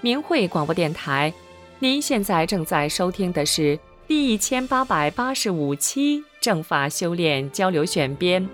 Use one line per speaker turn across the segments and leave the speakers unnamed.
明慧广播电台，您现在正在收听的是第1885期正法修炼交流选编。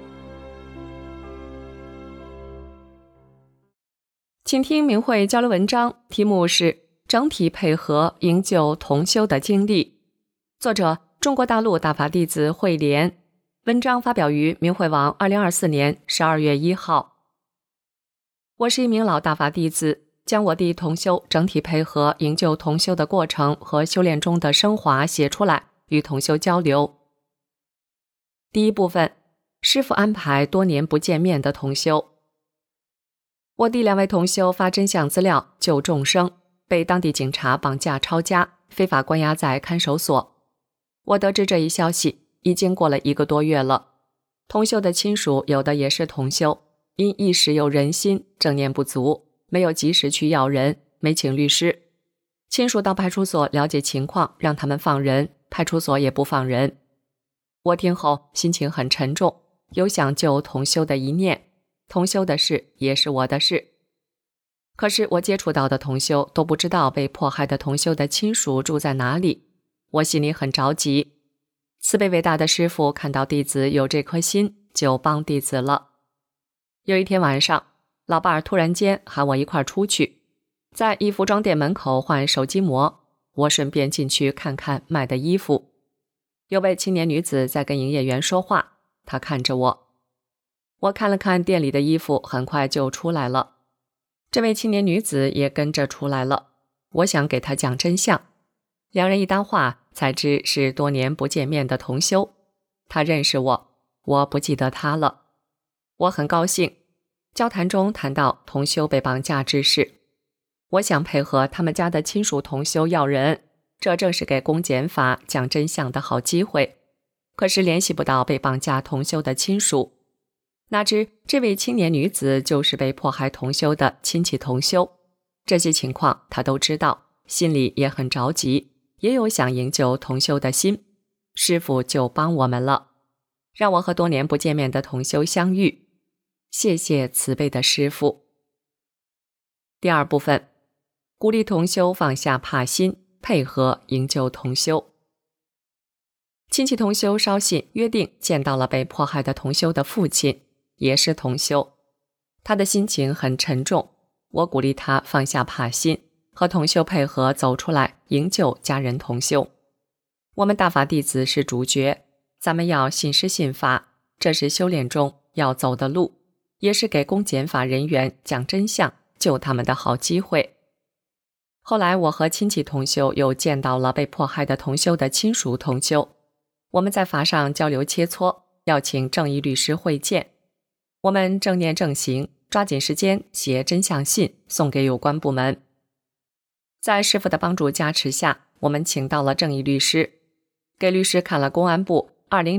请听明慧交流文章，题目是整体配合营救同修的经历，作者中国大陆大法弟子慧莲，文章发表于明慧网2024年12月1号。我是一名老大法弟子，将我弟同修整体配合营救同修的过程和修炼中的升华写出来，与同修交流。第一部分，师父安排多年不见面的同修。我弟2位同修发真相资料救众生，被当地警察绑架抄家，非法关押在看守所。我得知这一消息已经过了1个多月了。同修的亲属有的也是同修，因一时有人心，正念不足，没有及时去要人，没请律师。亲属到派出所了解情况，让他们放人，派出所也不放人。我听后心情很沉重，有想救同修的一念，同修的事也是我的事。可是我接触到的同修都不知道被迫害的同修的亲属住在哪里，我心里很着急。慈悲伟大的师父看到弟子有这颗心，就帮弟子了。有一天晚上，老伴儿突然间喊我一块出去，在衣服装店门口换手机膜，我顺便进去看看卖的衣服。有位青年女子在跟营业员说话，她看着我。我看了看店里的衣服，很快就出来了。这位青年女子也跟着出来了，我想给她讲真相。2人一搭话，才知是多年不见面的同修。她认识我，我不记得她了。我很高兴，交谈中谈到同修被绑架之事，我想配合他们家的亲属同修要人，这正是给公检法讲真相的好机会。可是联系不到被绑架同修的亲属，哪知这位青年女子就是被迫害同修的亲戚同修，这些情况她都知道，心里也很着急，也有想营救同修的心。师父就帮我们了，让我和多年不见面的同修相遇。谢谢慈悲的师父。第二部分，鼓励同修放下怕心，配合营救同修。亲戚同修捎信约定见到了被迫害的同修的父亲，也是同修。他的心情很沉重，我鼓励他放下怕心，和同修配合走出来营救家人同修。我们大法弟子是主角，咱们要信师信法，这是修炼中要走的路，也是给公检法人员讲真相救他们的好机会。后来我和亲戚同修又见到了被迫害的同修的亲属同修，我们在法上交流切磋，要请正义律师会见。我们正念正行，抓紧时间写真相信送给有关部门。在师父的帮助加持下，我们请到了正义律师，给律师看了公安部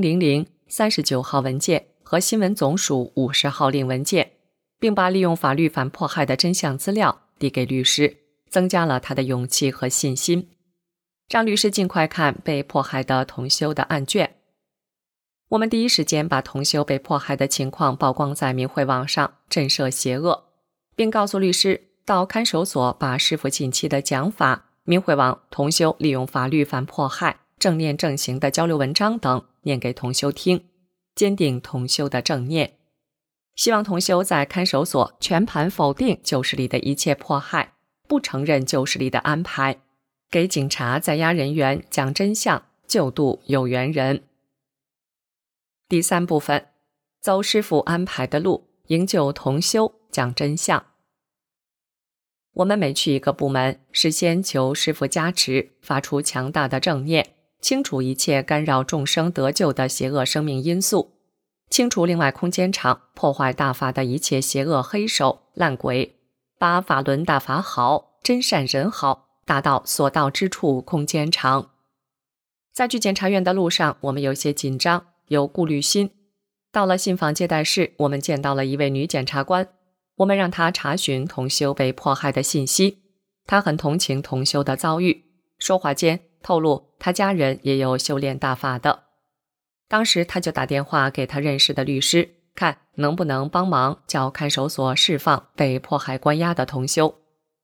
200039号文件和新闻总署50号令文件，并把利用法律反迫害的真相资料递给律师，增加了他的勇气和信心，让律师尽快看被迫害的同修的案卷。我们第一时间把同修被迫害的情况曝光在明慧网上，震慑邪恶，并告诉律师到看守所把师父近期的讲法、明慧网同修利用法律反迫害、正念正行的交流文章等念给同修听，坚定同修的正念。希望同修在看守所全盘否定旧势力的一切迫害，不承认旧势力的安排，给警察在押人员讲真相，救度有缘人。第三部分，走师父安排的路，营救同修，讲真相。我们每去一个部门，是先求师父加持，发出强大的正念，清除一切干扰众生得救的邪恶生命因素，清除另外空间场破坏大法的一切邪恶黑手烂鬼，把法轮大法好，真善人好，达到所到之处空间场。在去检察院的路上，我们有些紧张，有顾虑心。到了信访接待室，我们见到了一位女检察官，我们让她查询同修被迫害的信息。她很同情同修的遭遇，说话间透露她家人也有修炼大法的。当时她就打电话给她认识的律师，看能不能帮忙叫看守所释放被迫害关押的同修。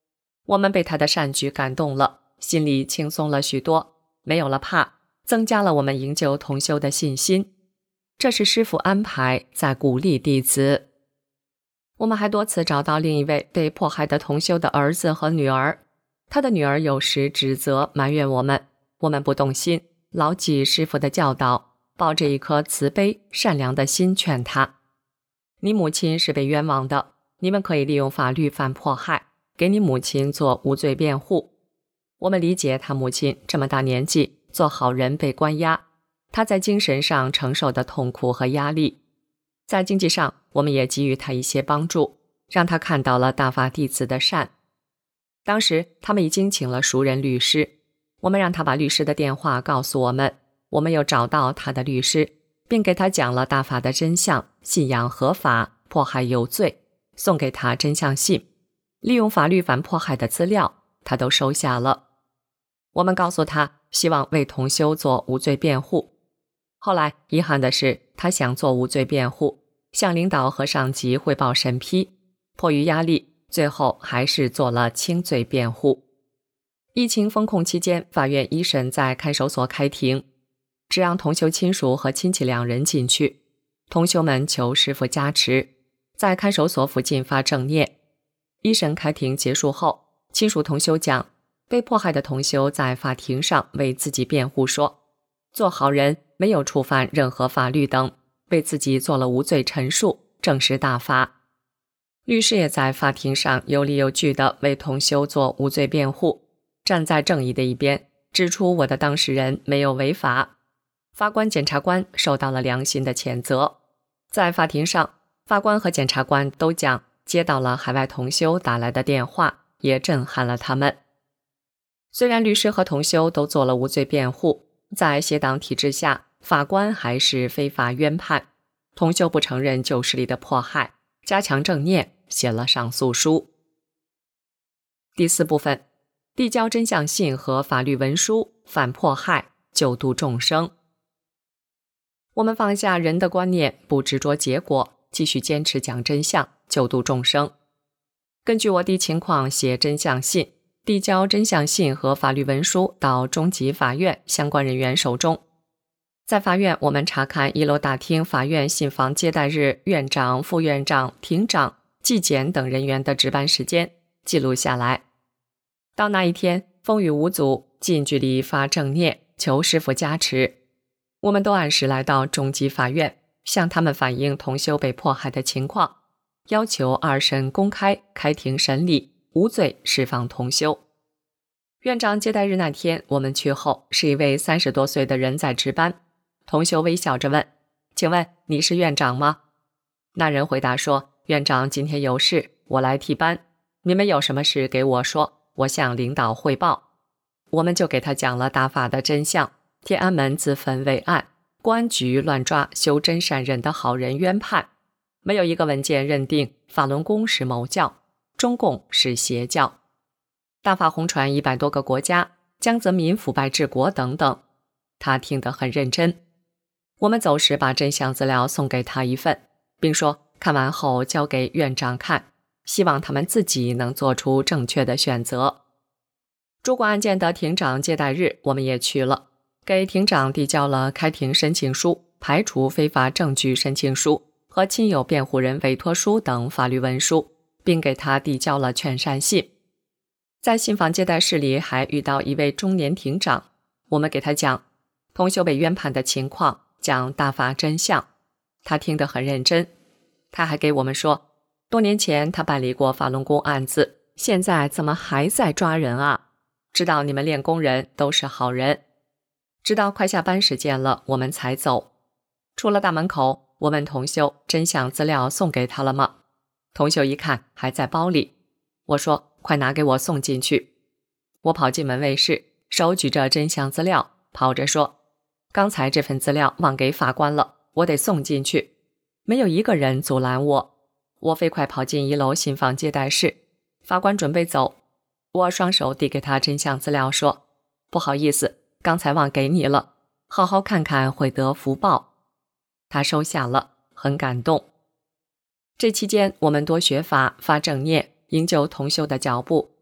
我们被他的善举感动了，心里轻松了许多，没有了怕，增加了我们营救同修的信心。这是师父安排，在鼓励弟子。我们还多次找到另一位被迫害的同修的儿子和女儿，他的女儿有时指责埋怨我们不动心，牢记师父的教导，抱着一颗慈悲善良的心劝他：你母亲是被冤枉的，你们可以利用法律反迫害，给你母亲做无罪辩护。我们理解他母亲这么大年纪做好人被关押，他在精神上承受的痛苦和压力。在经济上，我们也给予他一些帮助，让他看到了大法弟子的善。当时他们已经请了熟人律师，我们让他把律师的电话告诉我们，我们又找到他的律师，并给他讲了大法的真相，信仰合法，迫害有罪，送给他真相信，利用法律反迫害的资料，他都收下了。我们告诉他希望为同修做无罪辩护，后来遗憾的是，他想做无罪辩护，向领导和上级汇报审批，迫于压力，最后还是做了轻罪辩护。疫情封控期间，法院一审在看守所开庭，只让同修亲属和亲戚2人进去。同修们求师父加持，在看守所附近发正念。一审开庭结束后，亲属同修讲，被迫害的同修在法庭上为自己辩护说，做好人，没有触犯任何法律等，为自己做了无罪陈述，证实大法。律师也在法庭上有理有据地为同修做无罪辩护，站在正义的一边，指出我的当事人没有违法。法官、检察官受到了良心的谴责。在法庭上，法官和检察官都讲接到了海外同修打来的电话，也震撼了他们。虽然律师和同修都做了无罪辩护，在协党体制下，法官还是非法冤判，同修不承认旧势力的迫害，加强正念，写了上诉书。第4部分，递交真相信和法律文书，反迫害，救度众生。我们放下人的观念，不执着结果，继续坚持讲真相，救度众生。根据我的情况写真相信，递交真相信和法律文书到中级法院相关人员手中。在法院，我们查看1楼大厅法院信访接待日院长、副院长、庭长、纪检等人员的值班时间，记录下来。到那一天，风雨无阻，近距离发正念，求师父加持。我们都按时来到中级法院，向他们反映同修被迫害的情况，要求2审公开开庭审理，无罪释放同修。院长接待日那天，我们去后，是一位30多岁的人在值班。同修微笑着问：请问你是院长吗？那人回答说：院长今天有事，我来替班，你们有什么事给我说，我向领导汇报。我们就给他讲了大法的真相，天安门自焚为案，公安局乱抓修真善忍的好人冤判，没有一个文件认定法轮功是某教，中共是邪教，大法红传100多个国家，江泽民腐败治国等等。他听得很认真。我们走时把真相资料送给他一份，并说看完后交给院长看，希望他们自己能做出正确的选择。主管案件的庭长接待日，我们也去了，给庭长递交了开庭申请书、排除非法证据申请书和亲友辩护人委托书等法律文书，并给他递交了劝善信。在信访接待室里还遇到一位中年庭长，我们给他讲同修被冤判的情况，讲大法真相，他听得很认真。他还给我们说，多年前他办理过法轮功案子，现在怎么还在抓人啊？知道你们练功人都是好人。直到快下班时间了，我们才走。出了大门口，我问同修真相资料送给他了吗？同修一看还在包里，我说快拿给我送进去。我跑进门卫室，手举着真相资料，跑着说刚才这份资料忘给法官了，我得送进去。没有一个人阻拦我。我飞快跑进1楼信访接待室，法官准备走，我双手递给他真相资料说，不好意思，刚才忘给你了，好好看看会得福报。他收下了，很感动。这期间我们多学法，发正念，营救同修的脚步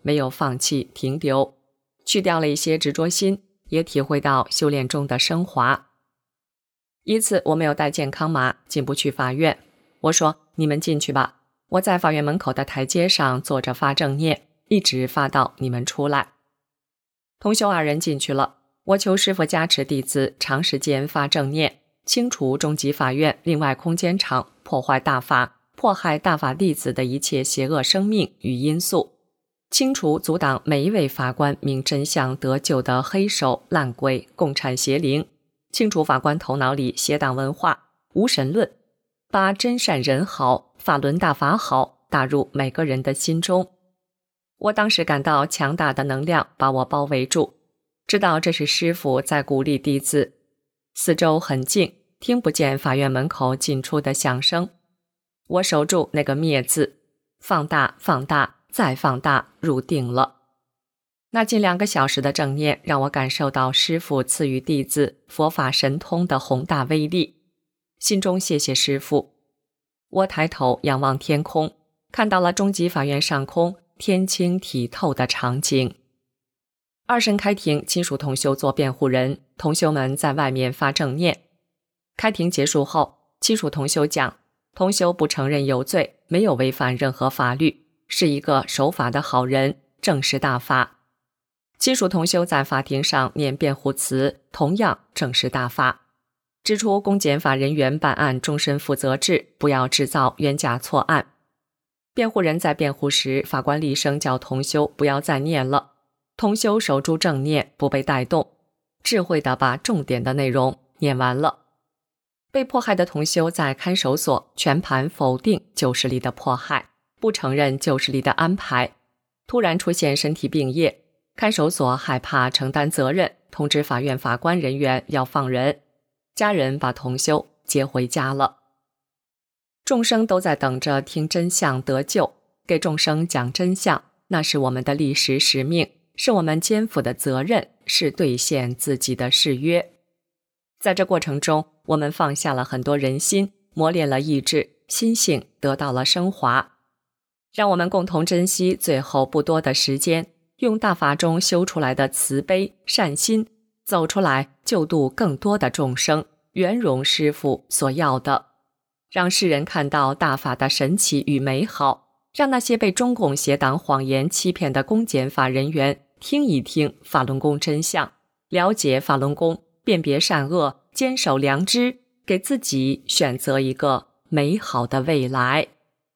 没有放弃停留，去掉了一些执着心，也体会到修炼中的升华。一次我没有带健康码，进不去法院，我说你们进去吧，我在法院门口的台阶上坐着发正念，一直发到你们出来。同修二人进去了，我求师父加持弟子长时间发正念，清除中级法院另外空间场破坏大法、迫害大法弟子的一切邪恶生命与因素，清除阻挡每一位法官明真相得救的黑手、烂鬼、共产邪灵，清除法官头脑里邪党文化、无神论，把真善人好、法轮大法好打入每个人的心中。我当时感到强大的能量把我包围住，知道这是师父在鼓励弟子。四周很静，听不见法院门口进出的响声。我守住那个灭字，放大放大再放大，入定了。那近2个小时的正念让我感受到师父赐予弟子佛法神通的宏大威力，心中谢谢师父。我抬头仰望天空，看到了中级法院上空天清体透的场景。二审开庭，亲属同修做辩护人，同修们在外面发正念。开庭结束后，亲属同修讲，同修不承认有罪，没有违反任何法律，是一个守法的好人，正视大法。亲属同修在法庭上念辩护词，同样正视大法，指出公检法人员办案终身负责制，不要制造冤假错案。辩护人在辩护时，法官厉声叫同修不要再念了，同修守住正念，不被带动，智慧地把重点的内容念完了。被迫害的同修在看守所全盘否定旧势力的迫害，不承认旧势力的安排，突然出现身体病业，看守所害怕承担责任，通知法院法官人员要放人，家人把同修接回家了。众生都在等着听真相得救，给众生讲真相，那是我们的历史使命，是我们肩负的责任，是兑现自己的誓约。在这过程中，我们放下了很多人心，磨练了意志，心性得到了升华。让我们共同珍惜最后不多的时间，用大法中修出来的慈悲善心，走出来救度更多的众生，圆融师父所要的，让世人看到大法的神奇与美好，让那些被中共邪党谎言欺骗的公检法人员听一听法轮功真相，了解法轮功，辨别善恶，坚守良知，给自己选择一个美好的未来。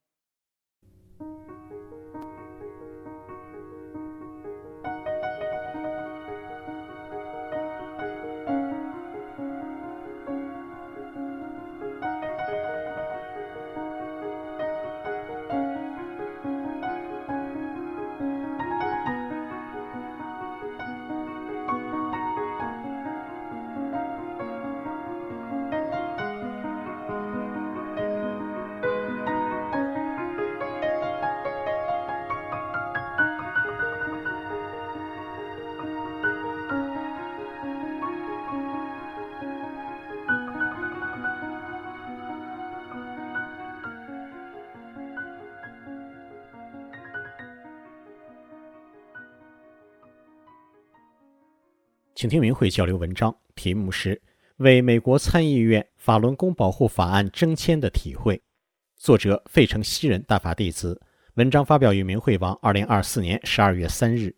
请听明慧交流文章，题目是为美国参议院法轮功保护法案征签的体会，作者费城西人大法弟子，文章发表于明慧网2024年12月3日。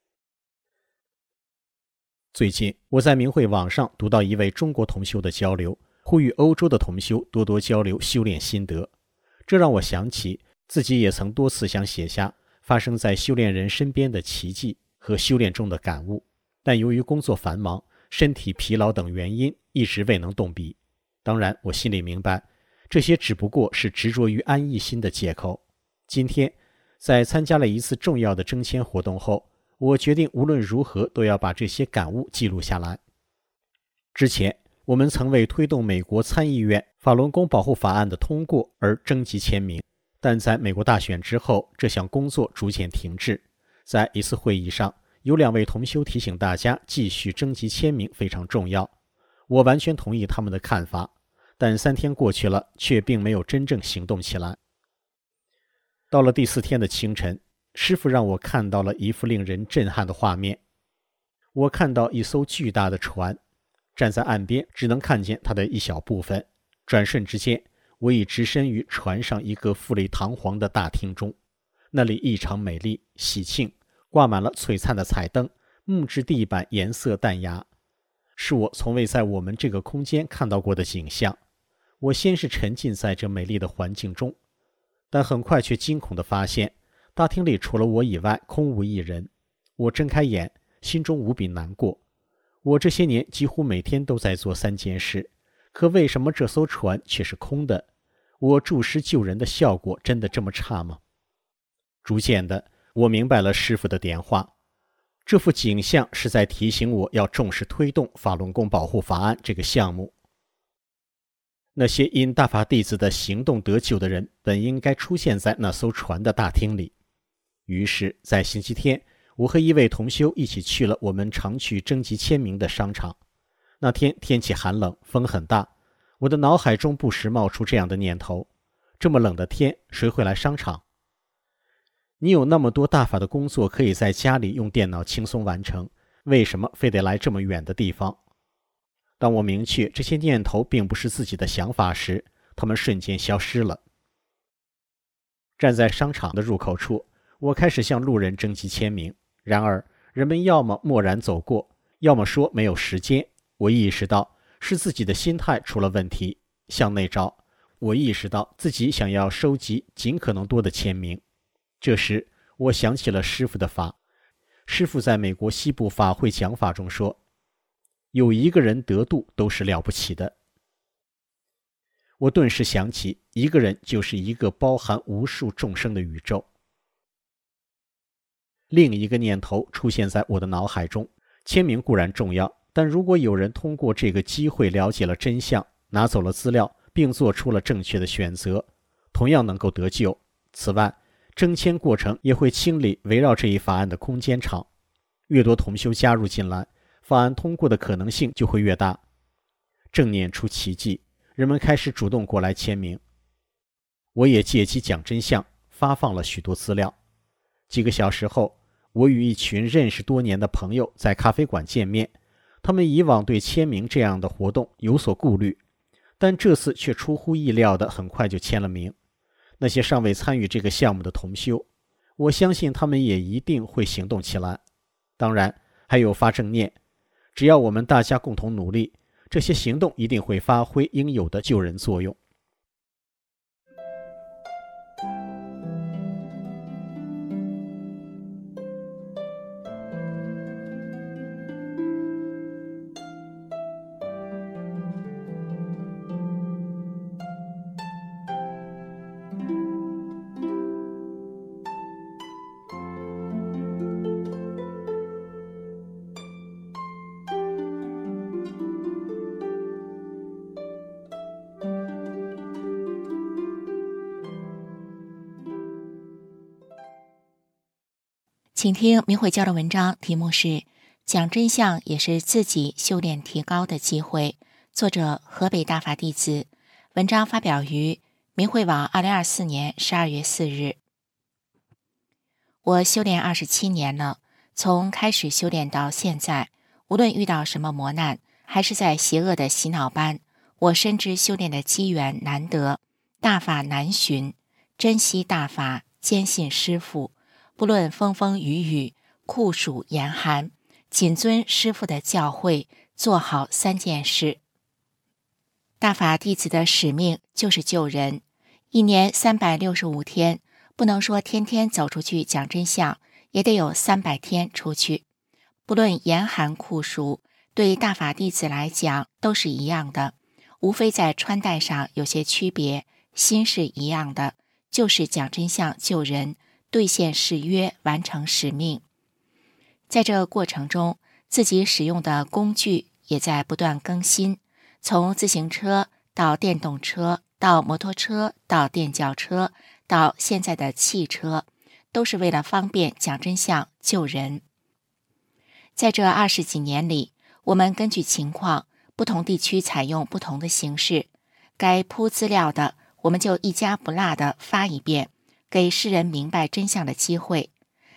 最近我在明慧网上读到一位中国同修的交流，呼吁欧洲的同修多多交流修炼心得，这让我想起自己也曾多次想写下发生在修炼人身边的奇迹和修炼中的感悟，但由于工作繁忙、身体疲劳等原因，一直未能动笔。当然，我心里明白，这些只不过是执着于安逸心的借口。今天，在参加了一次重要的征签活动后，我决定无论如何都要把这些感悟记录下来。之前，我们曾为推动美国参议院法轮功保护法案的通过而征集签名，但在美国大选之后，这项工作逐渐停滞。在一次会议上，有2位同修提醒大家继续征集签名非常重要，我完全同意他们的看法，但3天过去了，却并没有真正行动起来。到了第4天的清晨， 师傅让我看到了一幅令人震撼的画面。我看到一艘巨大的船，站在岸边只能看见它的一小部分。转瞬之间，我已置身于船上一个富丽堂皇的大厅中，那里异常美丽喜庆，挂满了璀璨的彩灯，木质地板颜色淡雅，是我从未在我们这个空间看到过的景象。我先是沉浸在这美丽的环境中，但很快却惊恐地发现，大厅里除了我以外空无一人。我睁开眼，心中无比难过。我这些年几乎每天都在做3件事，可为什么这艘船却是空的？我助师救人的效果真的这么差吗？逐渐的，我明白了师傅的点化。这幅景象是在提醒我要重视推动法轮功保护法案这个项目。那些因大法弟子的行动得救的人，本应该出现在那艘船的大厅里。于是，在星期天，我和一位同修一起去了我们常去征集签名的商场。那天天气寒冷，风很大，我的脑海中不时冒出这样的念头：这么冷的天，谁会来商场？你有那么多大法的工作可以在家里用电脑轻松完成，为什么非得来这么远的地方？当我明确这些念头并不是自己的想法时，它们瞬间消失了。站在商场的入口处，我开始向路人征集签名，然而人们要么漠然走过，要么说没有时间。我意识到是自己的心态出了问题，向内找，我意识到自己想要收集尽可能多的签名。这时我想起了师父的法。师父在美国西部法会讲法中说，有一个人得度都是了不起的。我顿时想起，一个人就是一个包含无数众生的宇宙。另一个念头出现在我的脑海中，签名固然重要，但如果有人通过这个机会了解了真相，拿走了资料，并做出了正确的选择，同样能够得救。此外，征签过程也会清理围绕这一法案的空间场，越多同修加入进来，法案通过的可能性就会越大。正念出奇迹，人们开始主动过来签名。我也借机讲真相，发放了许多资料。几个小时后，我与一群认识多年的朋友在咖啡馆见面。他们以往对签名这样的活动有所顾虑，但这次却出乎意料的很快就签了名。那些尚未参与这个项目的同修，我相信他们也一定会行动起来。当然，还有发正念，只要我们大家共同努力，这些行动一定会发挥应有的救人作用。
请听明慧教的文章，题目是讲真相也是自己修炼提高的机会，作者河北大法弟子，文章发表于明慧网2024年12月4日。我修炼27年了，从开始修炼到现在，无论遇到什么磨难，还是在邪恶的洗脑班，我深知修炼的机缘难得，大法难寻，珍惜大法，坚信师父，不论风风雨雨，酷暑严寒，谨遵师父的教诲，做好3件事。大法弟子的使命就是救人，一年365天，不能说天天走出去讲真相，也得有300天出去。不论严寒酷暑，对大法弟子来讲都是一样的，无非在穿戴上有些区别，心是一样的，就是讲真相救人，兑现誓约，完成使命。在这过程中，自己使用的工具也在不断更新，从自行车到电动车，到摩托车，到电轿车，到现在的汽车，都是为了方便讲真相救人。在这20几年里，我们根据情况，不同地区采用不同的形式，该铺资料的，我们就一家不落地发一遍，给世人明白真相的机会。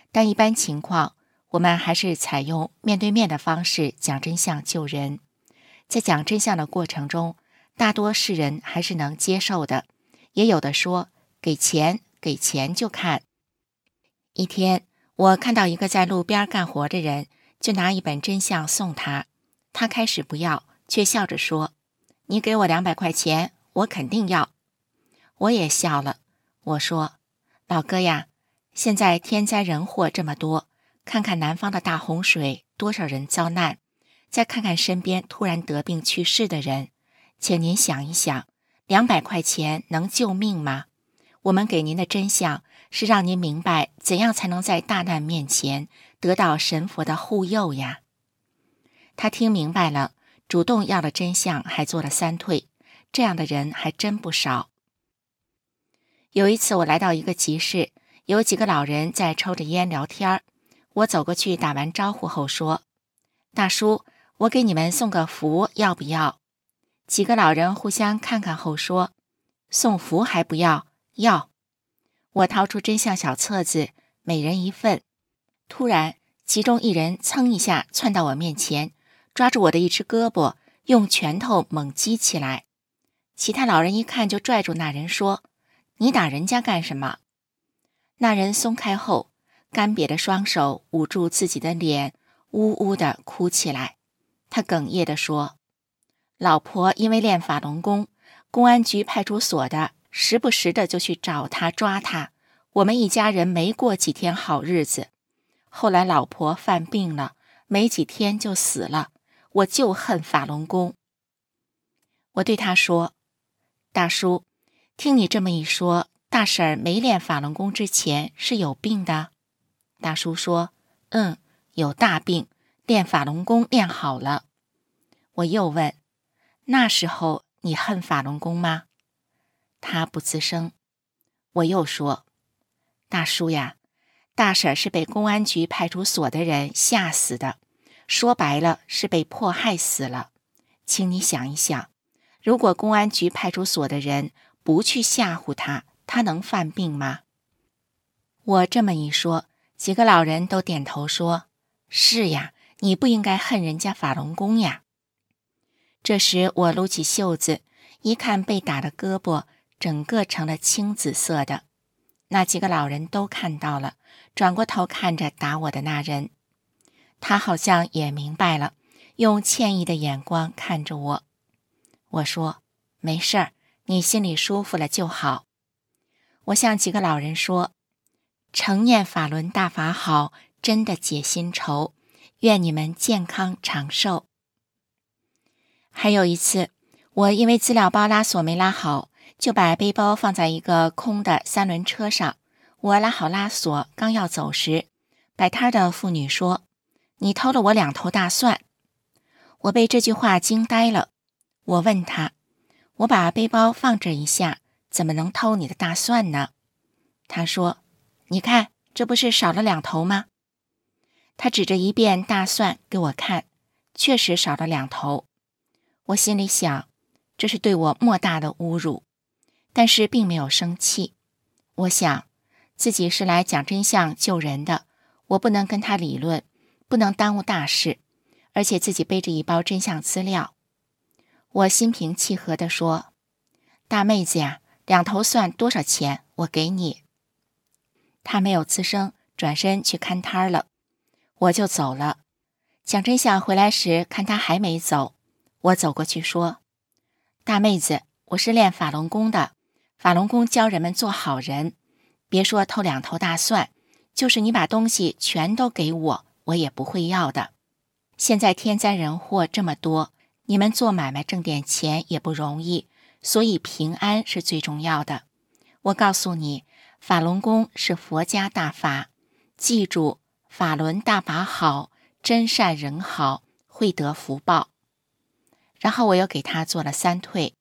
但一般情况，我们还是采用面对面的方式讲真相救人。在讲真相的过程中，大多世人还是能接受的，也有的说给钱就看。一天，我看到一个在路边干活的人，就拿一本真相送他。他开始不要，却笑着说：“你给我200块钱，我肯定要。”我也笑了，我说：“老哥呀，现在天灾人祸这么多，看看南方的大洪水，多少人遭难，再看看身边突然得病去世的人，请您想一想，200块钱能救命吗？我们给您的真相是让您明白怎样才能在大难面前得到神佛的护佑呀。”他听明白了，主动要了真相，还做了3退，这样的人还真不少。有一次我来到一个集市，有几个老人在抽着烟聊天，我走过去打完招呼后说：“大叔，我给你们送个福，要不要？”几个老人互相看看后说：“送福还不要？要。”我掏出真相小册子，每人1份。突然，其中一人噌一下窜到我面前，抓住我的一只胳膊，用拳头猛击起来。其他老人一看就拽住那人说：“你打人家干什么？”那人松开后，干瘪的双手捂住自己的脸，呜呜地哭起来。他哽咽地说：“老婆因为练法轮功，公安局派出所的时不时的就去找他抓他，我们一家人没过几天好日子。后来老婆犯病了，没几天就死了，我就恨法轮功。”我对他说：“大叔，听你这么一说，大婶儿没练法轮功之前是有病的？”大叔说：“有大病，练法轮功练好了。”我又问：“那时候你恨法轮功吗？”他不吱声。我又说：“大叔呀，大婶是被公安局派出所的人吓死的，说白了是被迫害死了。请你想一想，如果公安局派出所的人不去吓唬他，他能犯病吗？”我这么一说，几个老人都点头说：“是呀，你不应该恨人家法轮功呀。”这时我撸起袖子，一看被打的胳膊整个成了青紫色的。那几个老人都看到了，转过头看着打我的那人。他好像也明白了，用歉意的眼光看着我。我说：“没事儿，你心里舒服了就好。”我向几个老人说：“承念法轮大法好，真的解心愁，愿你们健康长寿。”还有一次，我因为资料包拉锁没拉好，就把背包放在一个空的3轮车上。我拉好拉锁，刚要走时，摆摊的妇女说：“你偷了我2头大蒜。”我被这句话惊呆了。我问她：“我把背包放这一下，怎么能偷你的大蒜呢？”她说：“你看，这不是少了2头吗？”她指着一遍大蒜给我看，确实少了2头。我心里想，这是对我莫大的侮辱，但是并没有生气。我想，自己是来讲真相救人的，我不能跟他理论，不能耽误大事，而且自己背着一包真相资料。我心平气和地说：“大妹子呀，2头蒜多少钱？我给你。”她没有吱声，转身去看摊了。我就走了。讲真相回来时，看她还没走，我走过去说：“大妹子，我是练法轮功的，法轮功教人们做好人，别说偷2头大蒜，就是你把东西全都给我，我也不会要的。现在天灾人祸这么多，你们做买卖挣点钱也不容易，所以平安是最重要的。我告诉你，法轮功是佛家大法，记住，法轮大法好，真善人好，会得福报。”然后我又给他做了3退。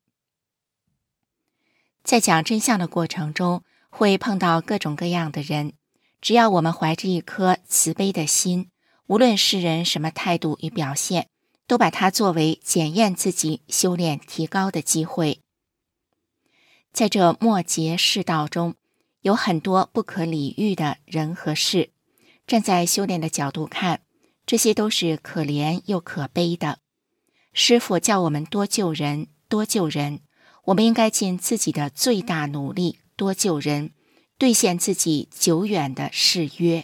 在讲真相的过程中，会碰到各种各样的人，只要我们怀着一颗慈悲的心，无论世人什么态度与表现，都把它作为检验自己修炼提高的机会。在这末劫世道中，有很多不可理喻的人和事， 站在修炼的角度看，这些都是可怜又可悲的。师父叫我们多救人，多救人，我们应该尽自己的最大努力多救人，兑现自己久远的誓约。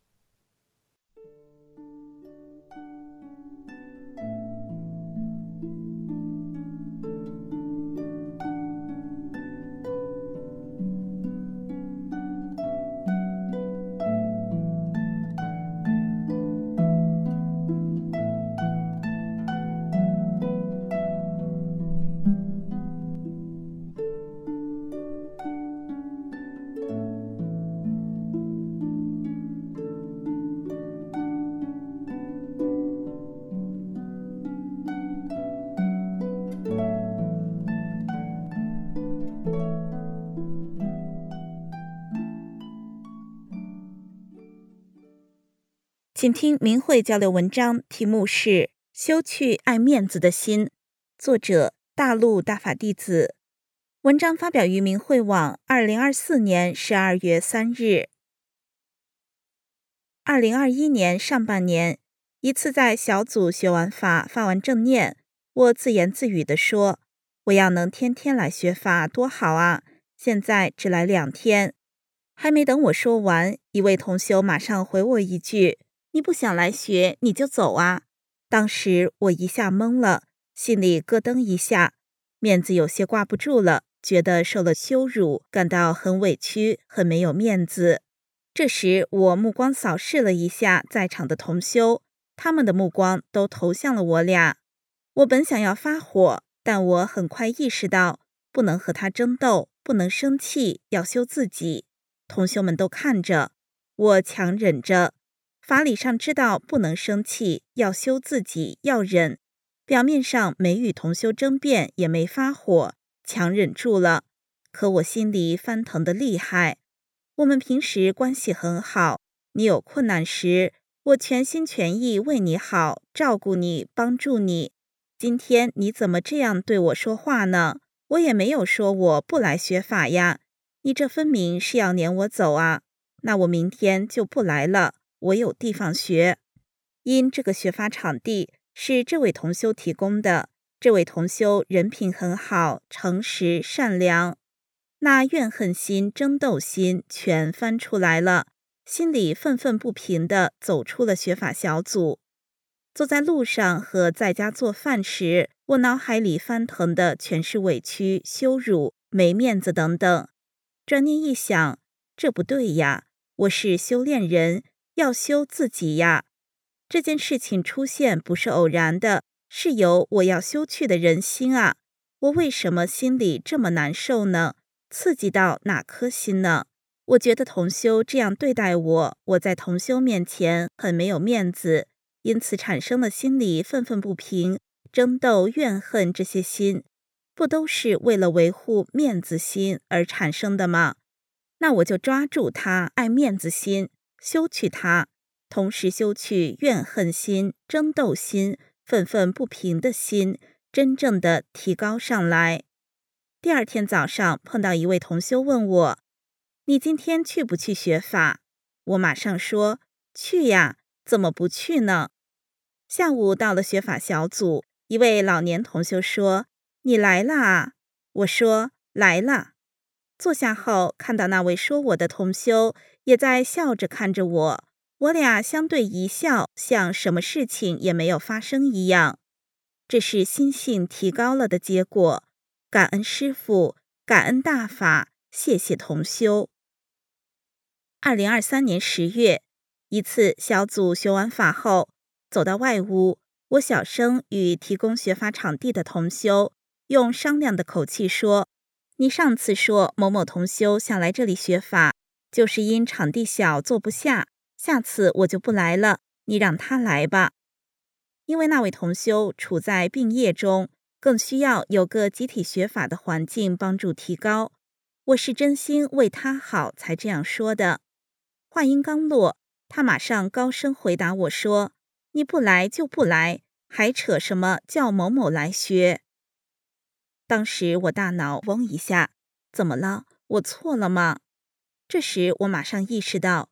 请听明慧交流文章，题目是《修去爱面子的心》，作者大陆大法弟子。文章发表于明慧网2024年12月3日。2021年上半年，一次在小组学完法发完正念，我自言自语地说，我要能天天来学法多好啊，现在只来2天。还没等我说完，一位同修马上回我一句，你不想来学你就走啊。当时我一下懵了，心里咯噔一下，面子有些挂不住了，觉得受了羞辱，感到很委屈，很没有面子。这时我目光扫视了一下在场的同修，他们的目光都投向了我俩。我本想要发火，但我很快意识到不能和他争斗，不能生气，要修自己。同修们都看着，我强忍着，法理上知道不能生气，要修自己，要忍。表面上没与同修争辩，也没发火，强忍住了。可我心里翻腾得厉害。我们平时关系很好，你有困难时，我全心全意为你好，照顾你，帮助你。今天你怎么这样对我说话呢？我也没有说我不来学法呀，你这分明是要撵我走啊。那我明天就不来了，我有地方学。因这个学法场地是这位同修提供的，这位同修人品很好，诚实善良，那怨恨心、争斗心全翻出来了，心里愤愤不平地走出了学法小组。走在路上和在家做饭时，我脑海里翻腾的全是委屈、羞辱、没面子等等。转念一想，这不对呀，我是修炼人，要修自己呀。这件事情出现不是偶然的，是由我要修去的人心啊。我为什么心里这么难受呢？刺激到哪颗心呢？我觉得同修这样对待我，我在同修面前很没有面子，因此产生了心里愤愤不平、争斗、怨恨这些心，不都是为了维护面子心而产生的吗？那我就抓住它，爱面子心，修去它，同时修去怨恨心、争斗心、愤愤不平的心，真正的提高上来。第二天早上碰到一位同修问我，你今天去不去学法？我马上说，去呀，怎么不去呢？下午到了学法小组，一位老年同修说，你来啦？我说，来了。坐下后，看到那位说我的同修也在笑着看着我，我俩相对一笑，像什么事情也没有发生一样。这是心性提高了的结果，感恩师父，感恩大法，谢谢同修。2023年10月，一次小组学完法后，走到外屋，我小声与提供学法场地的同修用商量的口气说，你上次说某某同修想来这里学法，就是因场地小坐不下，下次我就不来了，你让他来吧。因为那位同修处在病业中，更需要有个集体学法的环境帮助提高，我是真心为他好才这样说的。话音刚落，他马上高声回答我说，你不来就不来，还扯什么叫某某来学。当时我大脑嗡一下，怎么了？我错了吗？这时我马上意识到，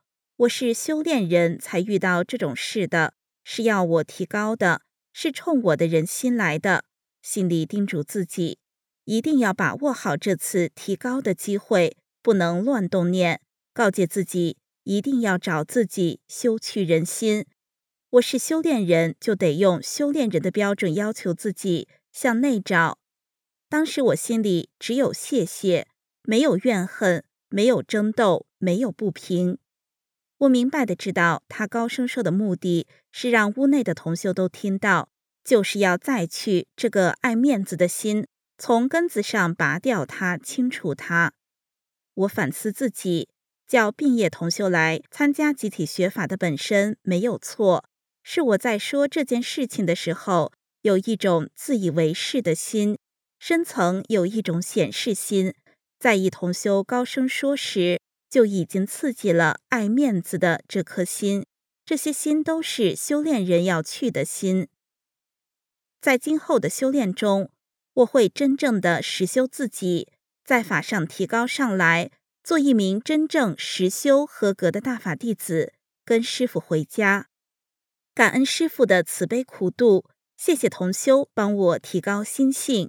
我是修炼人才遇到这种事的，是要我提高的，是冲我的人心来的。心里叮嘱自己，一定要把握好这次提高的机会，不能乱动念，告诫自己一定要找自己修去人心。我是修炼人，就得用修炼人的标准要求自己，向内找。当时我心里只有谢谢，没有怨恨，没有争斗，没有不平。我明白的知道，他高声说的目的是让屋内的同修都听到，就是要再去这个爱面子的心，从根子上拔掉它，清除它。我反思自己，叫并业同修来参加集体学法的本身没有错，是我在说这件事情的时候，有一种自以为是的心，深层有一种显示心，在意同修高声说时，就已经刺激了爱面子的这颗心。这些心都是修炼人要去的心。在今后的修炼中，我会真正的实修自己，在法上提高上来，做一名真正实修合格的大法弟子，跟师父回家。感恩师父的慈悲苦度，谢谢同修帮我提高心性。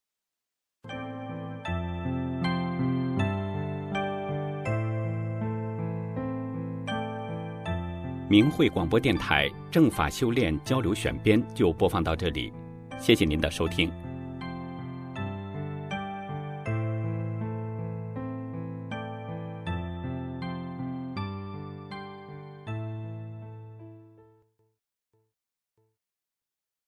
明慧广播电台正法修炼交流选编就播放到这里，谢谢您的收听。